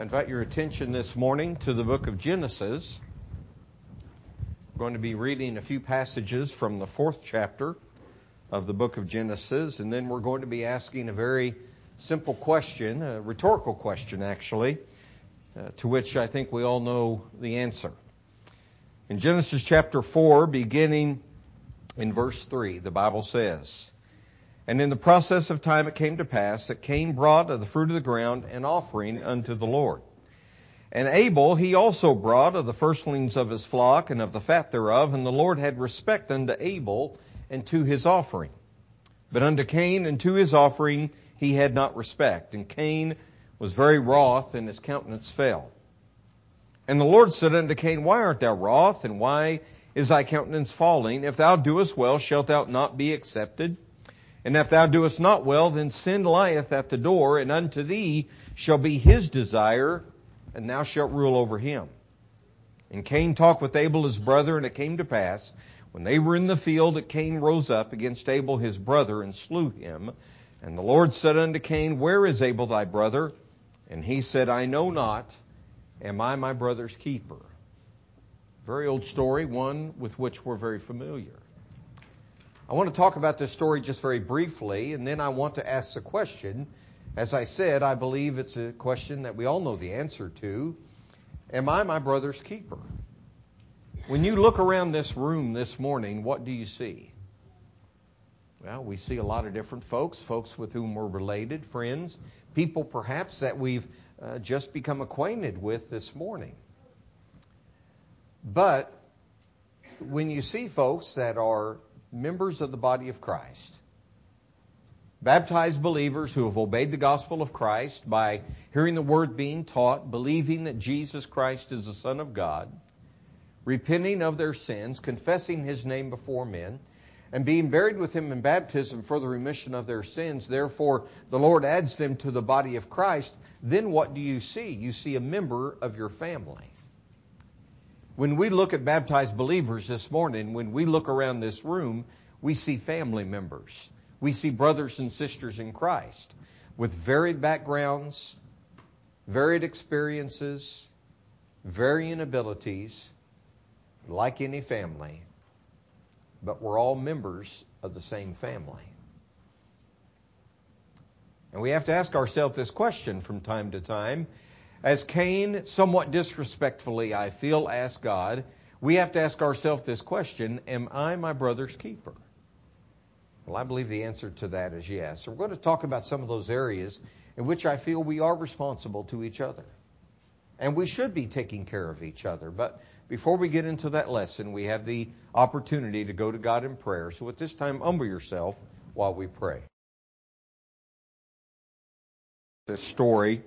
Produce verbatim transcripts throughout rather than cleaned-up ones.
I invite your attention this morning to the book of Genesis. We're going to be reading a few passages from the fourth chapter of the book of Genesis, and then we're going to be asking a very simple question, a rhetorical question actually, uh, to which I think we all know the answer. In Genesis chapter four, beginning in verse three, the Bible says, "And in the process of time it came to pass that Cain brought of the fruit of the ground an offering unto the Lord. And Abel he also brought of the firstlings of his flock and of the fat thereof, and the Lord had respect unto Abel and to his offering. But unto Cain and to his offering he had not respect. And Cain was very wroth, and his countenance fell. And the Lord said unto Cain, Why art thou wroth, and why is thy countenance falling? If thou doest well, shalt thou not be accepted? And if thou doest not well, then sin lieth at the door, and unto thee shall be his desire, and thou shalt rule over him. And Cain talked with Abel his brother, and it came to pass, when they were in the field, that Cain rose up against Abel his brother, and slew him. And the Lord said unto Cain, Where is Abel thy brother? And he said, I know not. Am I my brother's keeper? Very old story, one with which we're very familiar. I want to talk about this story just very briefly, and then I want to ask the question. As I said, I believe it's a question that we all know the answer to. Am I my brother's keeper? When you look around this room this morning, what do you see? Well, we see a lot of different folks, folks with whom we're related, friends, people perhaps that we've uh, just become acquainted with this morning. But when you see folks that are members of the body of Christ, baptized believers who have obeyed the gospel of Christ by hearing the word being taught, believing that Jesus Christ is the Son of God, repenting of their sins, confessing His name before men, and being buried with Him in baptism for the remission of their sins, therefore the Lord adds them to the body of Christ, then what do you see? You see a member of your family. When we look at baptized believers this morning, when we look around this room, we see family members. We see brothers and sisters in Christ with varied backgrounds, varied experiences, varying abilities, like any family, but we're all members of the same family. And we have to ask ourselves this question from time to time. As Cain, somewhat disrespectfully, I feel, asked God, we have to ask ourselves this question, am I my brother's keeper? Well, I believe the answer to that is yes. So we're going to talk about some of those areas in which I feel we are responsible to each other. And we should be taking care of each other. But before we get into that lesson, we have the opportunity to go to God in prayer. So at this time, humble yourself while we pray. This story,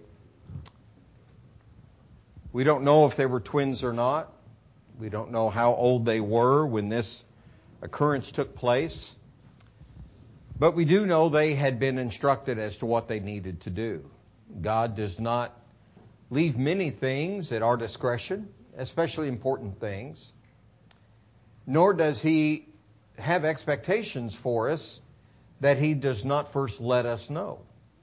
we don't know if they were twins or not. We don't know how old they were when this occurrence took place. But we do know they had been instructed as to what they needed to do. God does not leave many things at our discretion, especially important things. Nor does He have expectations for us that He does not first let us know.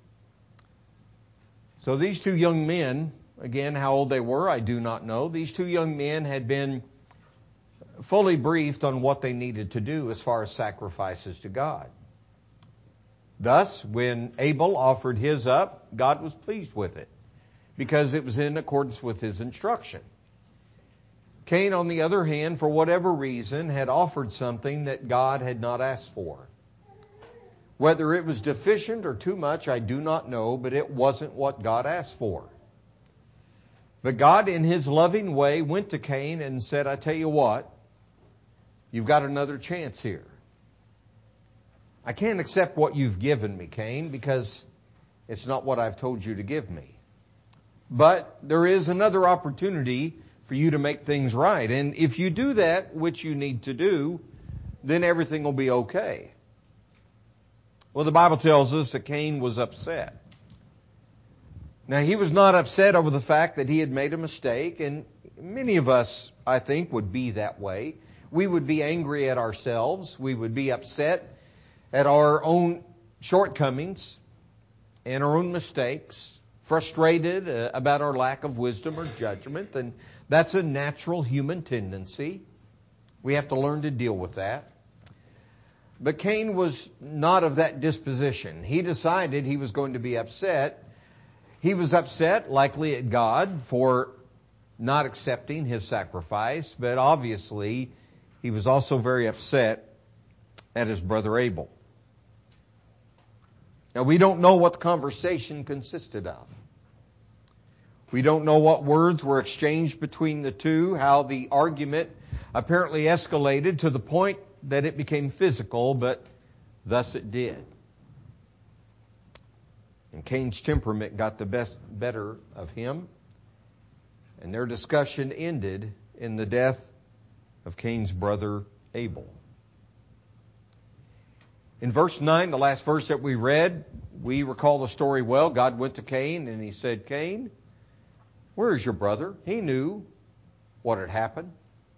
So these two young men, again, how old they were, I do not know. These two young men had been fully briefed on what they needed to do as far as sacrifices to God. Thus, when Abel offered his up, God was pleased with it because it was in accordance with His instruction. Cain, on the other hand, for whatever reason, had offered something that God had not asked for. Whether it was deficient or too much, I do not know, but it wasn't what God asked for. But God, in His loving way, went to Cain and said, I tell you what, you've got another chance here. I can't accept what you've given me, Cain, because it's not what I've told you to give me. But there is another opportunity for you to make things right. And if you do that, which you need to do, then everything will be okay. Well, the Bible tells us that Cain was upset. Now, he was not upset over the fact that he had made a mistake, and many of us, I think, would be that way. We would be angry at ourselves. We would be upset at our own shortcomings and our own mistakes. frustrated uh, about our lack of wisdom or judgment, and that's a natural human tendency. We have to learn to deal with that. But Cain was not of that disposition. He decided he was going to be upset. He was upset, likely at God, for not accepting his sacrifice, but obviously he was also very upset at his brother Abel. Now, we don't know what the conversation consisted of. We don't know what words were exchanged between the two, how the argument apparently escalated to the point that it became physical, but thus it did. And Cain's temperament got the best better of him, and their discussion ended in the death of Cain's brother Abel. In verse nine, the last verse that we read, we recall the story well. God went to Cain and he said, "Cain, where is your brother?" He knew what had happened.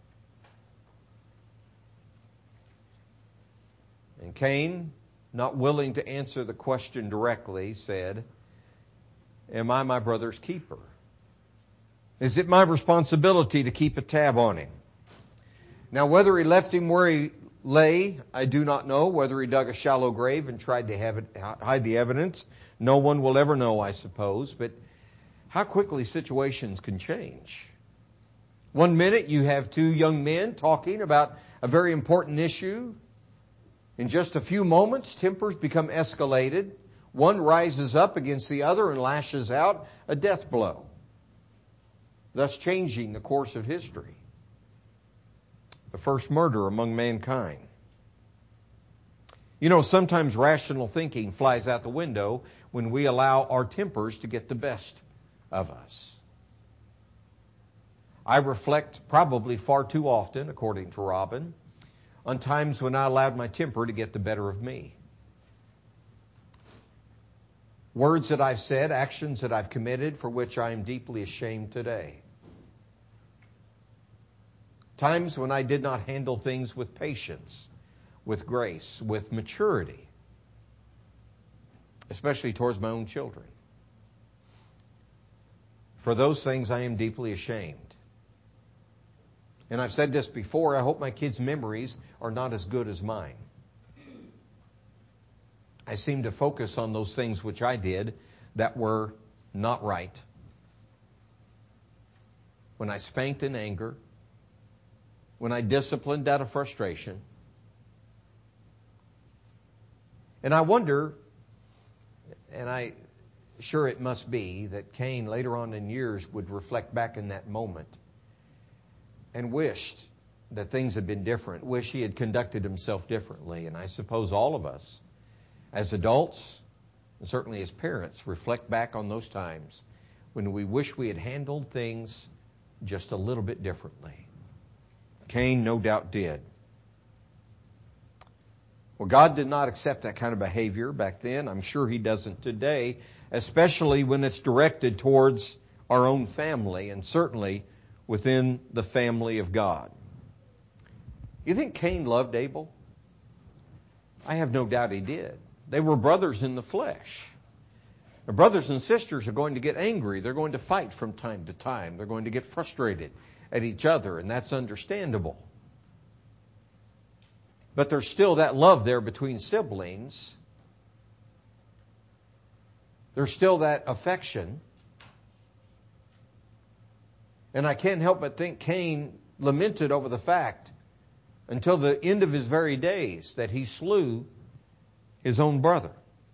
And Cain, not willing to answer the question directly, said, "Am I my brother's keeper? Is it my responsibility to keep a tab on him?" Now, whether he left him where he lay, I do not know. Whether he dug a shallow grave and tried to have it, hide the evidence, no one will ever know, I suppose. But how quickly situations can change. One minute you have two young men talking about a very important issue. In just a few moments, tempers become escalated. One rises up against the other and lashes out a death blow, thus changing the course of history. The first murder among mankind. You know, sometimes rational thinking flies out the window when we allow our tempers to get the best of us. I reflect probably far too often, according to Robin, on times when I allowed my temper to get the better of me. Words that I've said, actions that I've committed, for which I am deeply ashamed today. Times when I did not handle things with patience, with grace, with maturity, especially towards my own children. For those things I am deeply ashamed. And I've said this before, I hope my kids' memories are not as good as mine. I seem to focus on those things which I did that were not right. When I spanked in anger, when I disciplined out of frustration. And I wonder, and I sure it must be, that Cain later on in years would reflect back in that moment and wished that things had been different, wish he had conducted himself differently. And I suppose all of us, as adults, and certainly as parents, reflect back on those times when we wish we had handled things just a little bit differently. Cain no doubt did. Well, God did not accept that kind of behavior back then. I'm sure He doesn't today, especially when it's directed towards our own family and certainly within the family of God. You think Cain loved Abel? I have no doubt he did. They were brothers in the flesh. The brothers and sisters are going to get angry. They're going to fight from time to time. They're going to get frustrated at each other, and that's understandable. But there's still that love there between siblings. There's still that affection. And I can't help but think Cain lamented over the fact until the end of his very days that he slew his own brother.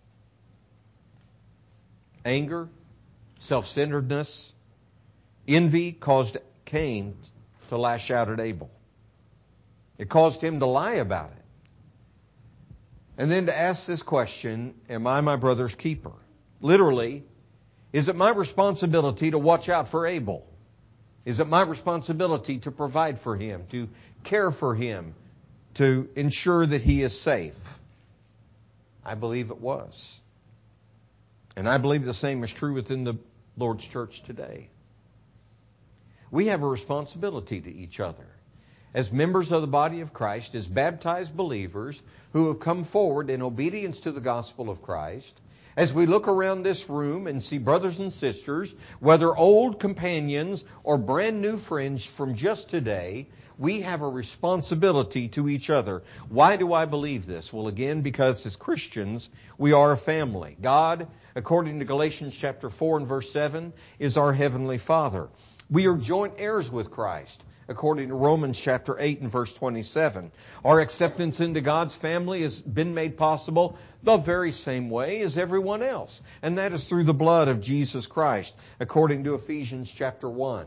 Anger, self-centeredness, envy caused Cain to lash out at Abel. It caused him to lie about it. And then to ask this question, am I my brother's keeper? Literally, is it my responsibility to watch out for Abel? Is it my responsibility to provide for him, to care for him, to ensure that he is safe? I believe it was. And I believe the same is true within the Lord's church today. We have a responsibility to each other. As members of the body of Christ, as baptized believers who have come forward in obedience to the gospel of Christ, As we look around this room and see brothers and sisters, whether old companions or brand new friends from just today, we have a responsibility to each other. Why do I believe this? Well, again, because as Christians, we are a family. God, according to Galatians chapter four and verse seven, is our heavenly Father. We are joint heirs with Christ, according to Romans chapter eight and verse twenty-seven. Our acceptance into God's family has been made possible the very same way as everyone else, and that is through the blood of Jesus Christ, according to Ephesians chapter one.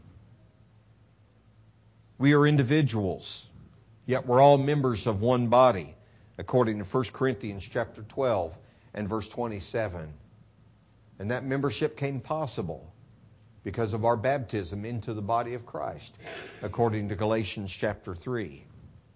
We are individuals, yet we're all members of one body, according to First Corinthians chapter twelve and verse twenty-seven. And that membership came possible because of our baptism into the body of Christ, according to Galatians chapter three.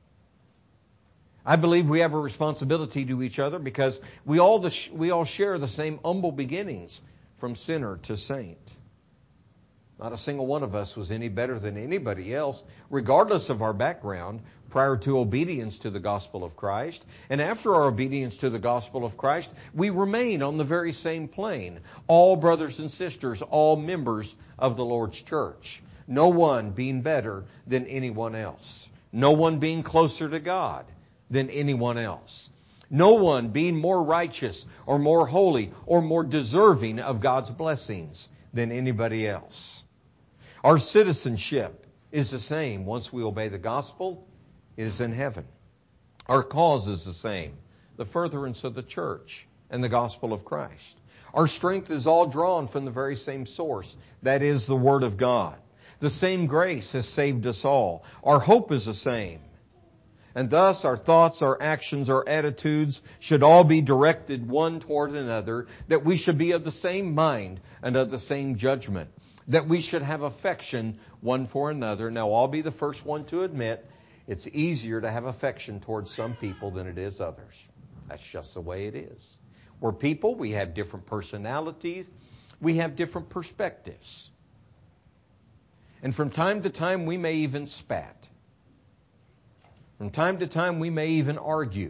I believe we have a responsibility to each other because we all the, we all share the same humble beginnings from sinner to saint. Not a single one of us was any better than anybody else, regardless of our background, prior to obedience to the gospel of Christ. And after our obedience to the gospel of Christ, we remain on the very same plane. All brothers and sisters, all members of the Lord's church. No one being better than anyone else. No one being closer to God than anyone else. No one being more righteous or more holy or more deserving of God's blessings than anybody else. Our citizenship is the same. Once we obey the gospel, it is in heaven. Our cause is the same. The furtherance of the church and the gospel of Christ. Our strength is all drawn from the very same source. That is the Word of God. The same grace has saved us all. Our hope is the same. And thus our thoughts, our actions, our attitudes should all be directed one toward another, that we should be of the same mind and of the same judgment. That we should have affection one for another. Now, I'll be the first one to admit it's easier to have affection towards some people than it is others. That's just the way it is. We're people, we have different personalities, we have different perspectives. And from time to time, we may even spat. From time to time, we may even argue.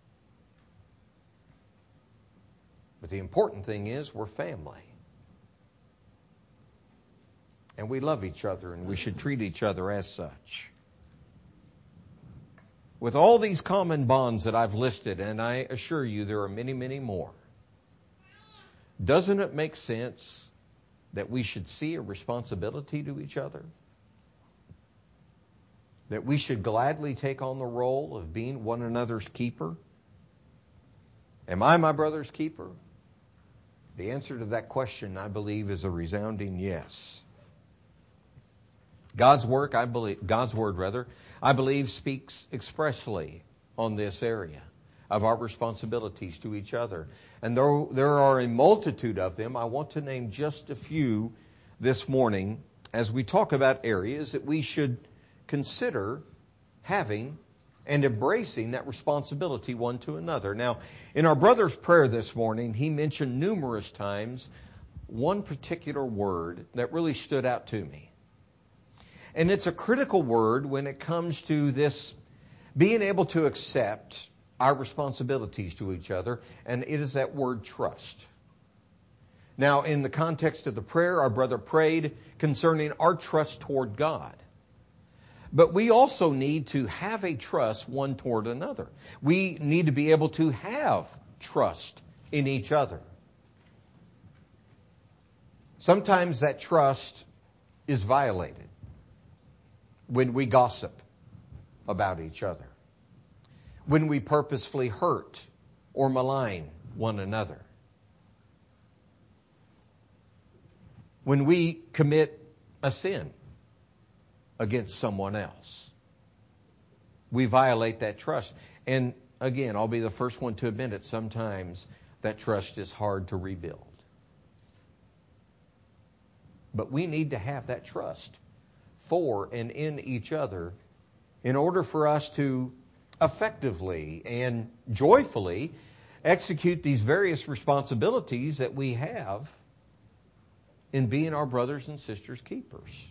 But the important thing is we're family. And we love each other, and we should treat each other as such. With all these common bonds that I've listed, and I assure you there are many, many more, doesn't it make sense that we should see a responsibility to each other? That we should gladly take on the role of being one another's keeper? Am I my brother's keeper? The answer to that question, I believe, is a resounding yes. God's work, I believe, God's word rather, I believe speaks expressly on this area of our responsibilities to each other. And though there are a multitude of them, I want to name just a few this morning as we talk about areas that we should consider having and embracing that responsibility one to another. Now, in our brother's prayer this morning, he mentioned numerous times one particular word that really stood out to me. And it's a critical word when it comes to this being able to accept our responsibilities to each other, and it is that word trust. Now, in the context of the prayer, our brother prayed concerning our trust toward God. But we also need to have a trust one toward another. We need to be able to have trust in each other. Sometimes that trust is violated when we gossip about each other, when we purposefully hurt or malign one another, when we commit a sin against someone else. We violate that trust. And again, I'll be the first one to admit it, sometimes that trust is hard to rebuild. But we need to have that trust for and in each other in order for us to effectively and joyfully execute these various responsibilities that we have in being our brothers and sisters' keepers.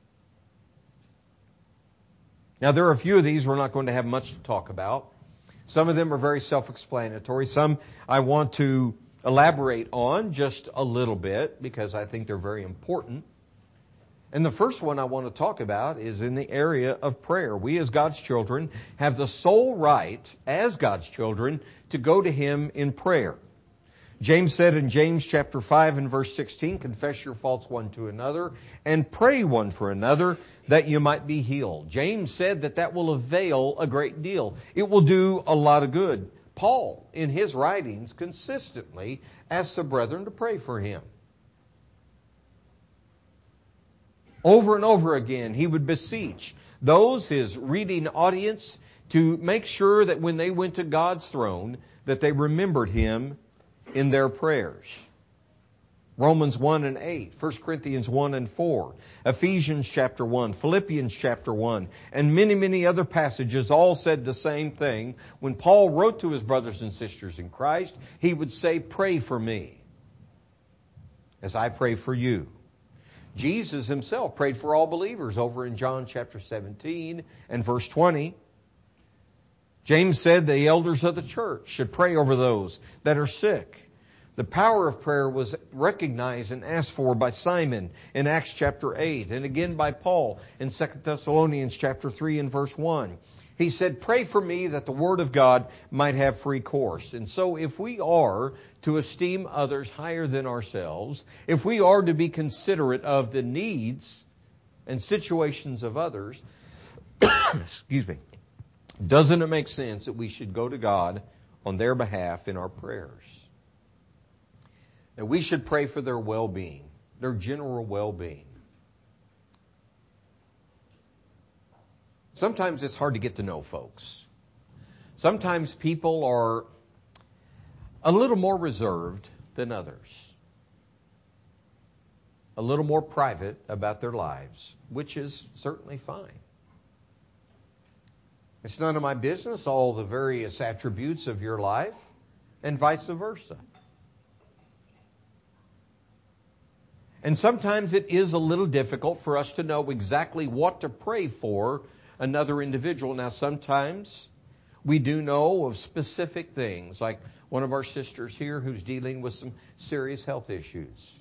Now, there are a few of these we're not going to have much to talk about. Some of them are very self-explanatory. Some I want to elaborate on just a little bit because I think they're very important. And the first one I want to talk about is in the area of prayer. We as God's children have the sole right, as God's children, to go to Him in prayer. James said in James chapter five and verse sixteen, confess your faults one to another and pray one for another that you might be healed. James said that that will avail a great deal. It will do a lot of good. Paul, in his writings, consistently asks the brethren to pray for him. Over and over again, he would beseech those, his reading audience, to make sure that when they went to God's throne, that they remembered him in their prayers. Romans one and eight, First Corinthians one and four, Ephesians chapter one, Philippians chapter one, and many, many other passages all said the same thing. When Paul wrote to his brothers and sisters in Christ, he would say, pray for me as I pray for you. Jesus himself prayed for all believers over in John chapter seventeen and verse twenty. James said the elders of the church should pray over those that are sick. The power of prayer was recognized and asked for by Simon in Acts chapter eight, and again by Paul in Second Thessalonians chapter three and verse one. He said, pray for me that the word of God might have free course. And so if we are to esteem others higher than ourselves, if we are to be considerate of the needs and situations of others, excuse me, doesn't it make sense that we should go to God on their behalf in our prayers? That we should pray for their well-being, their general well-being. Sometimes it's hard to get to know folks. Sometimes people are a little more reserved than others. A little more private about their lives, which is certainly fine. It's none of my business, all the various attributes of your life, and vice versa. And sometimes it is a little difficult for us to know exactly what to pray for another individual. Now, sometimes we do know of specific things, like one of our sisters here who's dealing with some serious health issues.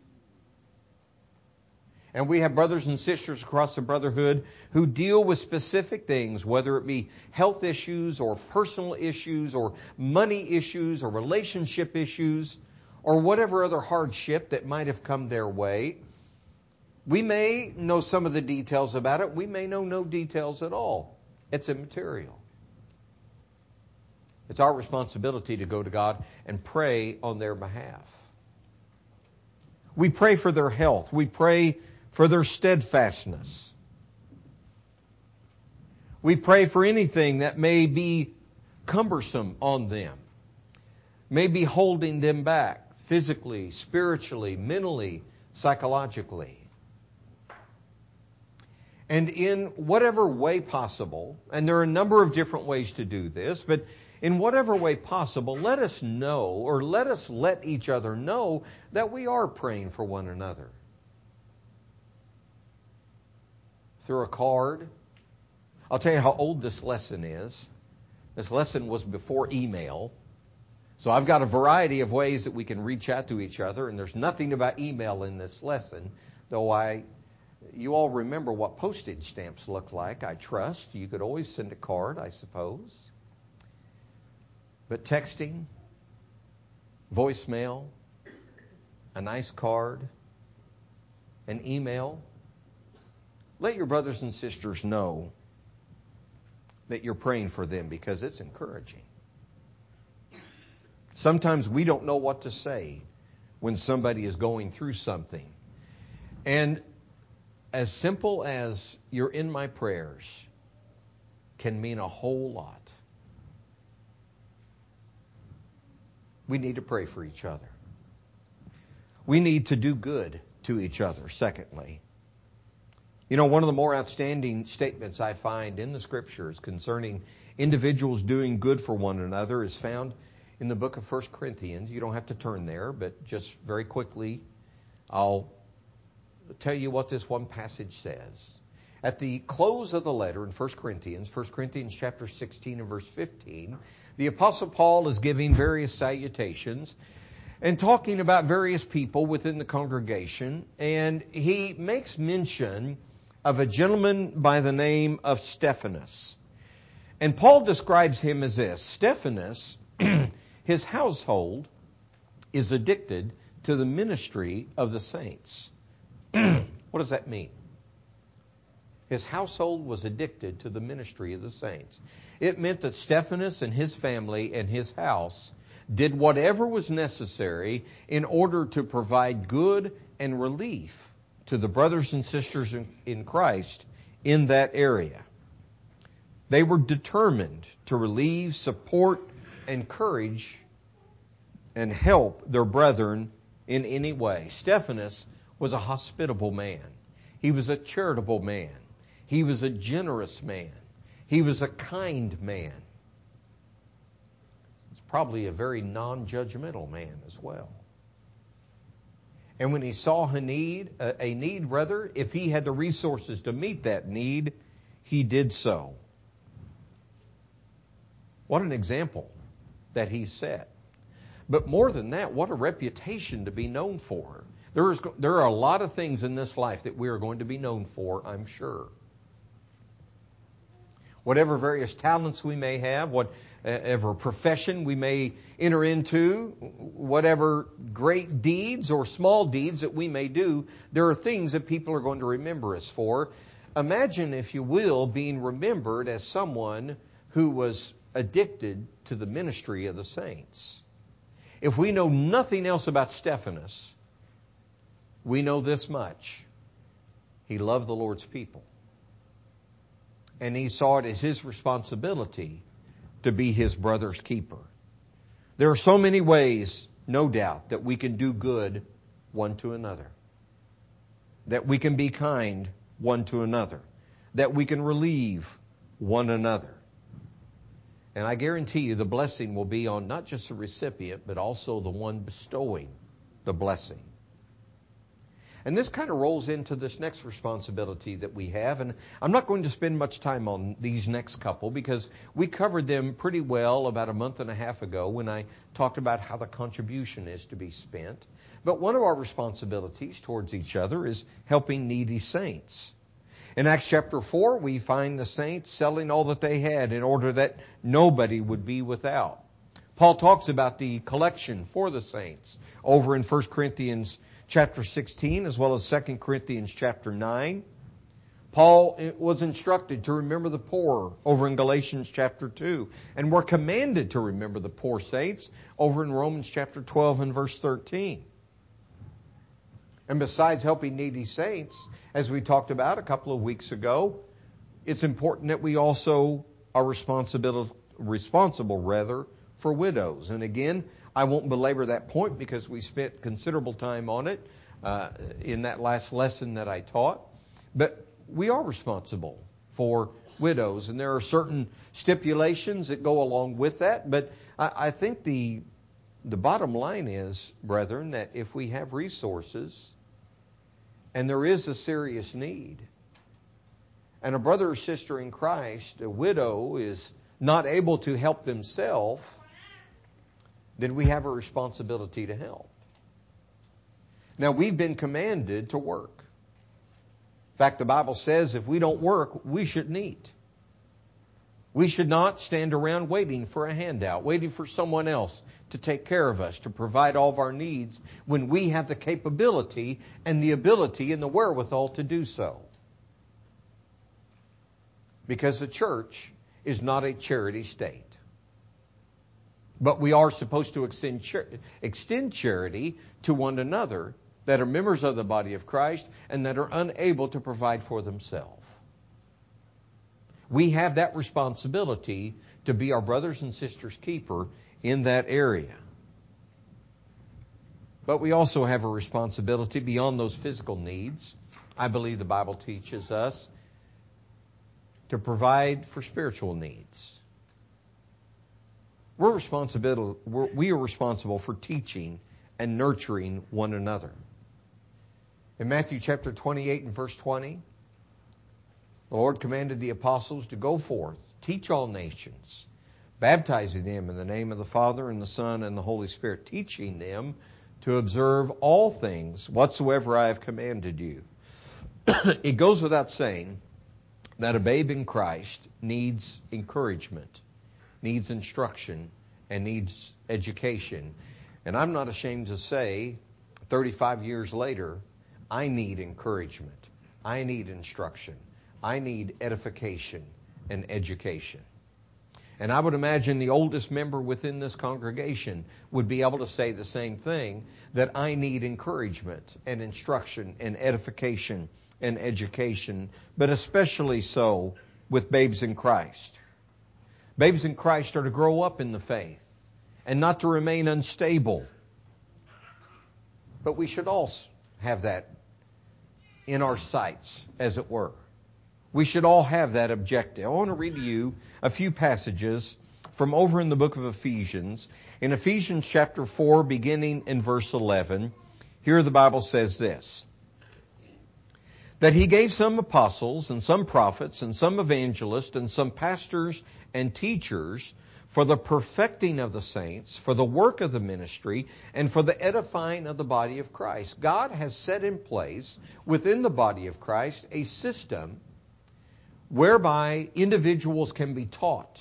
And we have brothers and sisters across the brotherhood who deal with specific things, whether it be health issues or personal issues or money issues or relationship issues or whatever other hardship that might have come their way. We may know some of the details about it. We may know no details at all. It's immaterial. It's our responsibility to go to God and pray on their behalf. We pray for their health. We pray for their steadfastness. We pray for anything that may be cumbersome on them, may be holding them back physically, spiritually, mentally, psychologically. And in whatever way possible, and there are a number of different ways to do this, but in whatever way possible, let us know, or let us let each other know that we are praying for one another. Through a card. I'll tell you how old this lesson is. This lesson was before email. So I've got a variety of ways that we can reach out to each other, and there's nothing about email in this lesson, though I, you all remember what postage stamps look like, I trust. You could always send a card, I suppose. But texting, voicemail, a nice card, an email, let your brothers and sisters know that you're praying for them because it's encouraging. Sometimes we don't know what to say when somebody is going through something. And as simple as you're in my prayers can mean a whole lot. We need to pray for each other. We need to do good to each other, secondly. You know, one of the more outstanding statements I find in the Scriptures concerning individuals doing good for one another is found in the book of First Corinthians. You don't have to turn there, but just very quickly, I'll tell you what this one passage says. At the close of the letter in First Corinthians, First Corinthians chapter sixteen and verse fifteen, the Apostle Paul is giving various salutations. and talking about various people within the congregation, and he makes mention of a gentleman by the name of Stephanas. And Paul describes him as this: Stephanas, his household is addicted to the ministry of the saints. What does that mean? His household was addicted to the ministry of the saints. It meant that Stephanas and his family and his house did whatever was necessary in order to provide good and relief to the brothers and sisters in, in Christ in that area. They were determined to relieve, support, encourage, and help their brethren in any way. Stephanas was a hospitable man. He was a charitable man. He was a generous man. He was a kind man. He's probably a very non-judgmental man as well. And when he saw a need, a, a need rather, if he had the resources to meet that need, he did so. What an example that he set. But more than that, what a reputation to be known for. There is, there are a lot of things in this life that we are going to be known for, I'm sure. Whatever various talents we may have, whatever profession we may enter into, whatever great deeds or small deeds that we may do, there are things that people are going to remember us for. Imagine, if you will, being remembered as someone who was addicted to the ministry of the saints. If we know nothing else about Stephanas, we know this much: he loved the Lord's people. And he saw it as his responsibility to be his brother's keeper. There are so many ways, no doubt, that we can do good one to another. That we can be kind one to another. That we can relieve one another. And I guarantee you the blessing will be on not just the recipient, but also the one bestowing the blessing. And this kind of rolls into this next responsibility that we have. And I'm not going to spend much time on these next couple because we covered them pretty well about a month and a half ago when I talked about how the contribution is to be spent. But one of our responsibilities towards each other is helping needy saints. In Acts chapter four, we find the saints selling all that they had in order that nobody would be without. Paul talks about the collection for the saints over in First Corinthians chapter sixteen, as well as Second Corinthians chapter nine. Paul was instructed to remember the poor over in Galatians chapter two. And we're commanded to remember the poor saints over in Romans chapter twelve and verse thirteen. And besides helping needy saints, as we talked about a couple of weeks ago, it's important that we also are responsible, responsible rather, for widows. And again, I won't belabor that point because we spent considerable time on it uh, in that last lesson that I taught. But we are responsible for widows, and there are certain stipulations that go along with that. But I, I think the the bottom line is, brethren, that if we have resources and there is a serious need, and a brother or sister in Christ, a widow, is not able to help themselves, then we have a responsibility to help. Now, we've been commanded to work. In fact, the Bible says if we don't work, we shouldn't eat. We should not stand around waiting for a handout, waiting for someone else to take care of us, to provide all of our needs, when we have the capability and the ability and the wherewithal to do so. Because the church is not a charity state. But we are supposed to extend, char- extend charity to one another that are members of the body of Christ and that are unable to provide for themselves. We have that responsibility to be our brothers and sisters' keeper in that area. But we also have a responsibility beyond those physical needs. I believe the Bible teaches us to provide for spiritual needs. We're responsible, we're, we are responsible for teaching and nurturing one another. In Matthew chapter twenty-eight and verse twenty, the Lord commanded the apostles to go forth, teach all nations, baptizing them in the name of the Father and the Son and the Holy Spirit, teaching them to observe all things whatsoever I have commanded you. It goes without saying that a babe in Christ needs encouragement, needs instruction, and needs education. And I'm not ashamed to say, thirty-five years later, I need encouragement. I need instruction. I need edification and education. And I would imagine the oldest member within this congregation would be able to say the same thing, that I need encouragement and instruction and edification and education, but especially so with babes in Christ. Babes in Christ are to grow up in the faith and not to remain unstable. But we should also have that in our sights, as it were. We should all have that objective. I want to read to you a few passages from over in the book of Ephesians. In Ephesians chapter four, beginning in verse eleven, here the Bible says this: that He gave some apostles and some prophets and some evangelists and some pastors and teachers for the perfecting of the saints, for the work of the ministry, and for the edifying of the body of Christ. God has set in place within the body of Christ a system whereby individuals can be taught,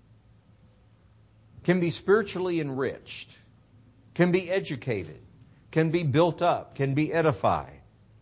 can be spiritually enriched, can be educated, can be built up, can be edified,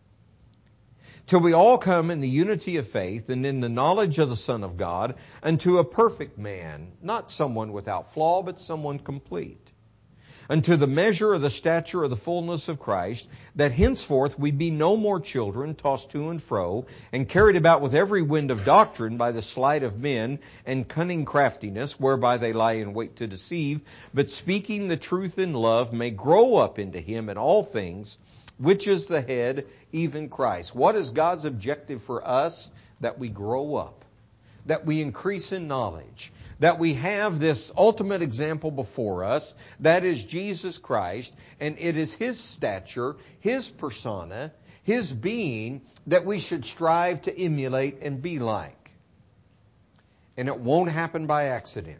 till we all come in the unity of faith and in the knowledge of the Son of God, unto a perfect man, not someone without flaw, but someone complete, unto the measure of the stature of the fullness of Christ, that henceforth we be no more children, tossed to and fro, and carried about with every wind of doctrine by the sleight of men and cunning craftiness, whereby they lie in wait to deceive, but speaking the truth in love may grow up into Him in all things, which is the head, even Christ. What is God's objective for us? That we grow up, that we increase in knowledge, that we have this ultimate example before us, that is Jesus Christ, and it is His stature, His persona, His being that we should strive to emulate and be like. And it won't happen by accident.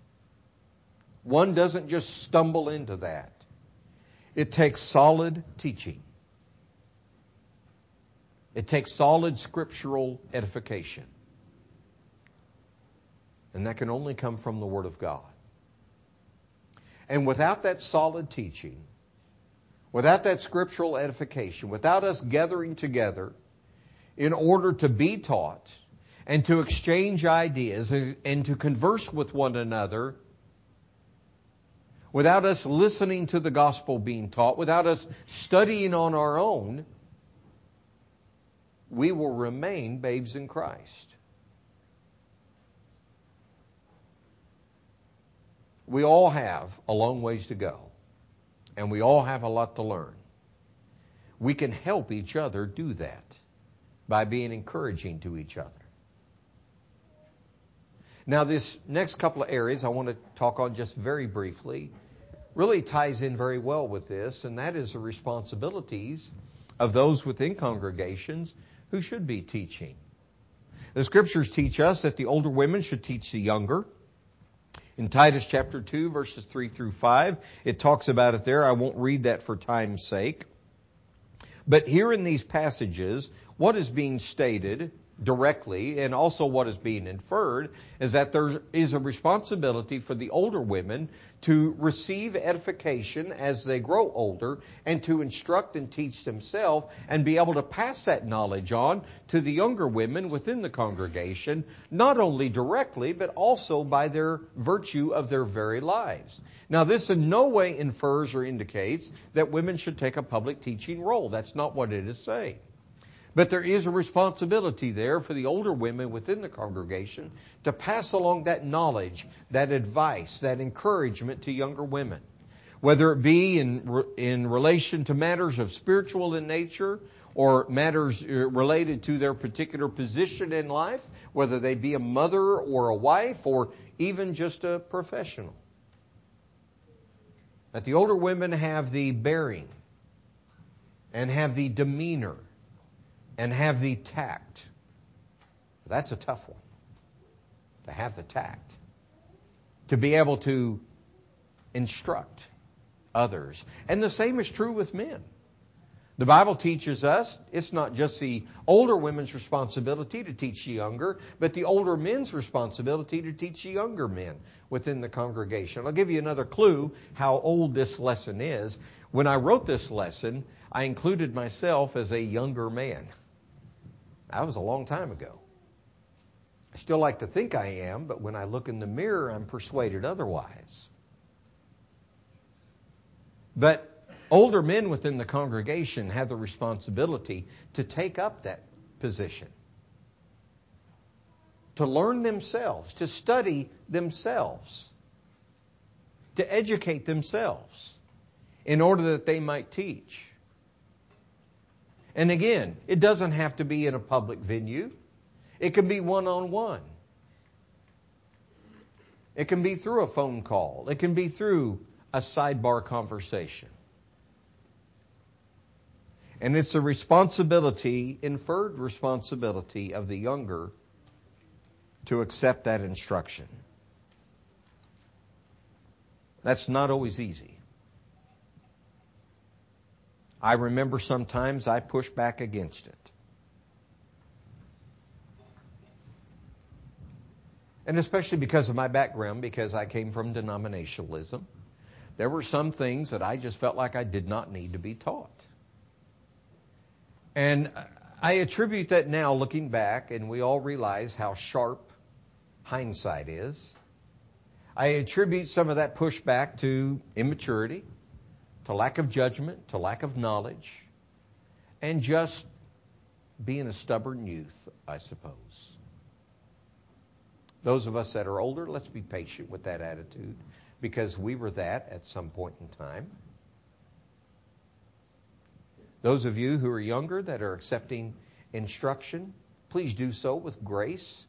One doesn't just stumble into that. It takes solid teaching. It takes solid scriptural edification. And that can only come from the Word of God. And without that solid teaching, without that scriptural edification, without us gathering together in order to be taught and to exchange ideas and, and to converse with one another, without us listening to the gospel being taught, without us studying on our own, we will remain babes in Christ. We all have a long ways to go, and we all have a lot to learn. We can help each other do that by being encouraging to each other. Now, this next couple of areas I want to talk on just very briefly really ties in very well with this, and that is the responsibilities of those within congregations who should be teaching. The Scriptures teach us that the older women should teach the younger. In Titus chapter two, verses three through five, it talks about it there. I won't read that for time's sake. But here in these passages, what is being stated directly and also what is being inferred is that there is a responsibility for the older women to receive edification as they grow older and to instruct and teach themselves and be able to pass that knowledge on to the younger women within the congregation, not only directly but also by their virtue of their very lives. Now, this in no way infers or indicates that women should take a public teaching role. That's not what it is saying. But there is a responsibility there for the older women within the congregation to pass along that knowledge, that advice, that encouragement to younger women. Whether it be in in relation to matters of spiritual in nature or matters related to their particular position in life, whether they be a mother or a wife or even just a professional. That the older women have the bearing and have the demeanor and have the tact. That's a tough one. To have the tact. To be able to instruct others. And the same is true with men. The Bible teaches us it's not just the older women's responsibility to teach the younger, but the older men's responsibility to teach the younger men within the congregation. I'll give you another clue how old this lesson is. When I wrote this lesson, I included myself as a younger man. That was a long time ago. I still like to think I am, but when I look in the mirror, I'm persuaded otherwise. But older men within the congregation have the responsibility to take up that position, to learn themselves, to study themselves, to educate themselves in order that they might teach. And again, it doesn't have to be in a public venue. It can be one-on-one. It can be through a phone call. It can be through a sidebar conversation. And it's a responsibility, inferred responsibility of the younger to accept that instruction. That's not always easy. I remember sometimes I pushed back against it. And especially because of my background, because I came from denominationalism, there were some things that I just felt like I did not need to be taught. And I attribute that now looking back, and we all realize how sharp hindsight is. I attribute some of that pushback to immaturity, to lack of judgment, to lack of knowledge, and just being a stubborn youth, I suppose. Those of us that are older, let's be patient with that attitude, because we were that at some point in time. Those of you who are younger that are accepting instruction, please do so with grace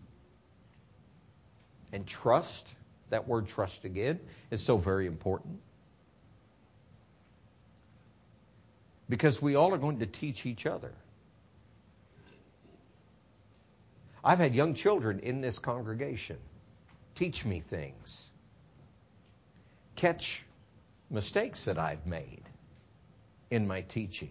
and trust. That word trust again is so very important. Because we all are going to teach each other. I've had young children in this congregation teach me things, catch mistakes that I've made in my teaching.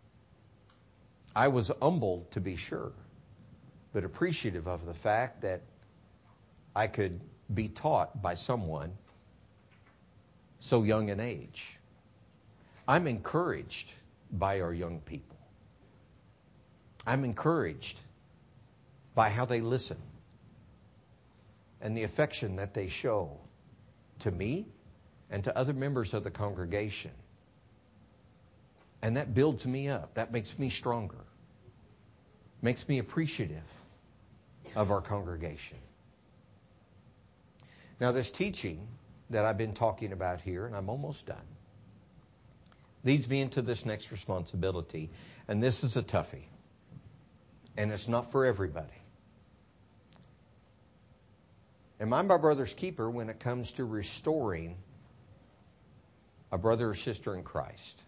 I was humbled, to be sure, but appreciative of the fact that I could be taught by someone so young in age. I'm encouraged by our young people. I'm encouraged by how they listen and the affection that they show to me and to other members of the congregation. And that builds me up. That makes me stronger. Makes me appreciative of our congregation. Now, this teaching that I've been talking about here, and I'm almost done, leads me into this next responsibility. And this is a toughie. And it's not for everybody. Am I my brother's keeper when it comes to restoring a brother or sister in Christ?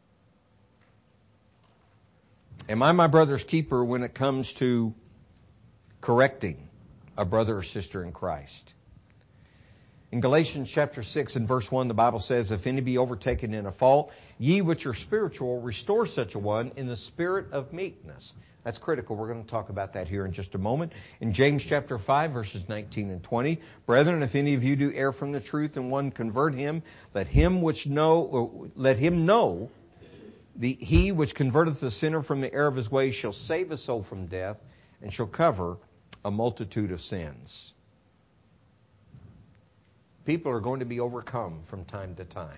Am I my brother's keeper when it comes to correcting a brother or sister in Christ? In Galatians chapter six and verse one, the Bible says, if any be overtaken in a fault, ye which are spiritual, restore such a one in the spirit of meekness. That's critical. We're going to talk about that here in just a moment. In James chapter five, verses nineteen and twenty, brethren, if any of you do err from the truth and one convert him, let him which know, let him know, the he which converteth the sinner from the error of his ways shall save a soul from death and shall cover a multitude of sins. People are going to be overcome from time to time.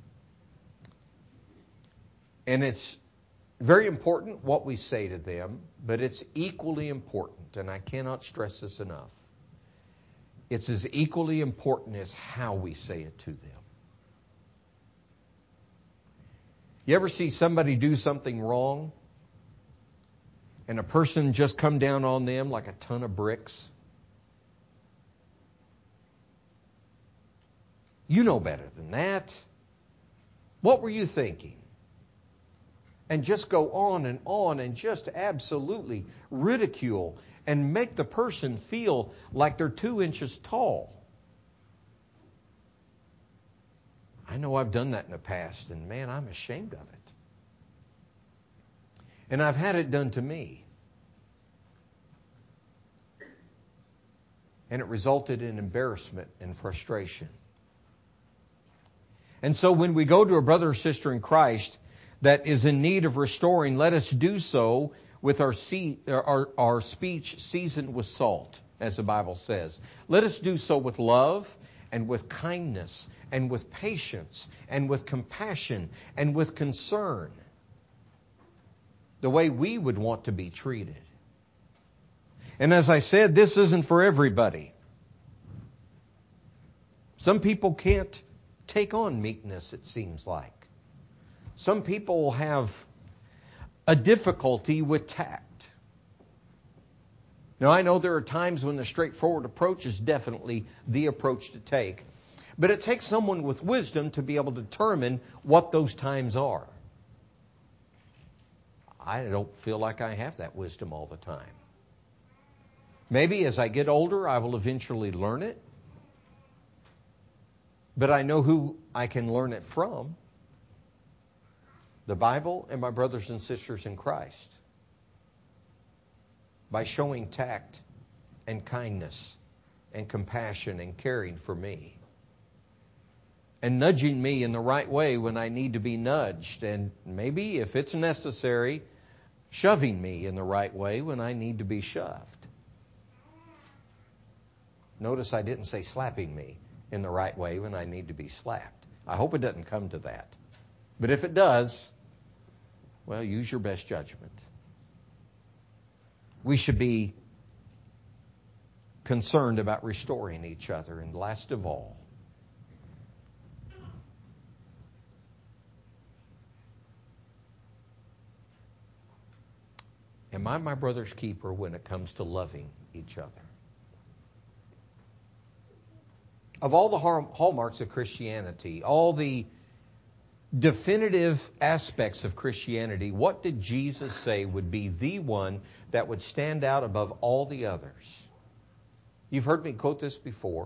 And it's very important what we say to them, but it's equally important, and I cannot stress this enough. It's as equally important as how we say it to them. You ever see somebody do something wrong and a person just come down on them like a ton of bricks? You know better than that. What were you thinking? And just go on and on and just absolutely ridicule and make the person feel like they're two inches tall. I know I've done that in the past, and man, I'm ashamed of it. And I've had it done to me. And it resulted in embarrassment and frustration. And so when we go to a brother or sister in Christ that is in need of restoring, let us do so with our, see, our, our speech seasoned with salt, as the Bible says. Let us do so with love and with kindness and with patience and with compassion and with concern. The way we would want to be treated. And as I said, this isn't for everybody. Some people can't take on meekness, it seems like. Some people have a difficulty with tact. Now, I know there are times when the straightforward approach is definitely the approach to take. But it takes someone with wisdom to be able to determine what those times are. I don't feel like I have that wisdom all the time. Maybe as I get older, I will eventually learn it. But I know who I can learn it from. The Bible and my brothers and sisters in Christ. By showing tact and kindness and compassion and caring for me. And nudging me in the right way when I need to be nudged. And maybe, if it's necessary, shoving me in the right way when I need to be shoved. Notice I didn't say slapping me in the right way when I need to be slapped. I hope it doesn't come to that. But if it does, well, use your best judgment. We should be concerned about restoring each other. And last of all, am I my brother's keeper when it comes to loving each other? Of all the hallmarks of Christianity, all the definitive aspects of Christianity, what did Jesus say would be the one that would stand out above all the others? You've heard me quote this before.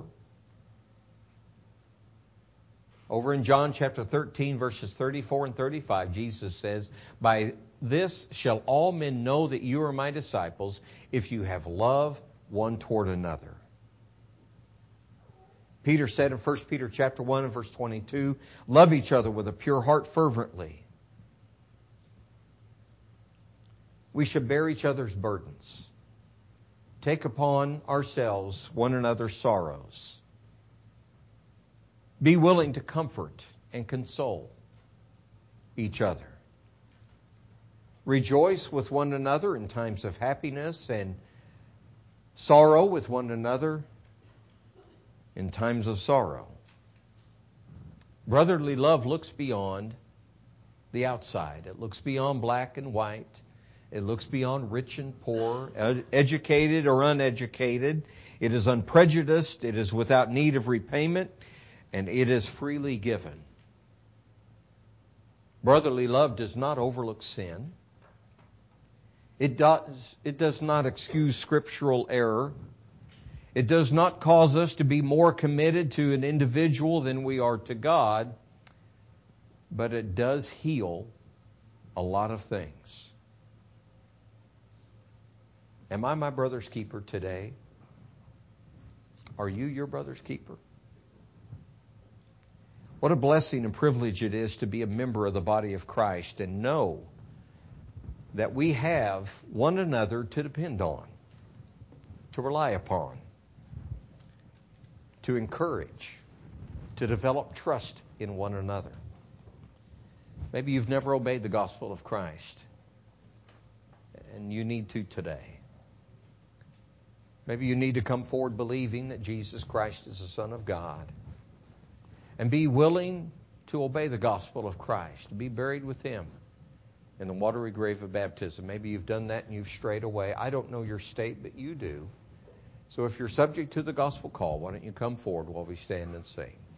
Over in John chapter thirteen, verses thirty-four and thirty-five, Jesus says, "By this shall all men know that you are my disciples, if you have love one toward another." Peter said in First Peter chapter one and verse twenty-two, "Love each other with a pure heart fervently." We should bear each other's burdens. Take upon ourselves one another's sorrows. Be willing to comfort and console each other. Rejoice with one another in times of happiness, and sorrow with one another in times of sorrow. Brotherly love looks beyond the outside. It looks beyond black and white. It looks beyond rich and poor, ed- educated or uneducated. It is unprejudiced. It is without need of repayment, and it is freely given. Brotherly love does not overlook sin. It does, it does not excuse scriptural error. It does not cause us to be more committed to an individual than we are to God, but it does heal a lot of things. Am I my brother's keeper today? Are you your brother's keeper? What a blessing and privilege it is to be a member of the body of Christ and know that we have one another to depend on, to rely upon, to encourage, to develop trust in one another. Maybe you've never obeyed the gospel of Christ, and you need to today. Maybe you need to come forward believing that Jesus Christ is the Son of God, and be willing to obey the gospel of Christ, to be buried with Him in the watery grave of baptism. Maybe you've done that and you've strayed away. I don't know your state, but you do. So if you're subject to the gospel call, why don't you come forward while we stand and sing?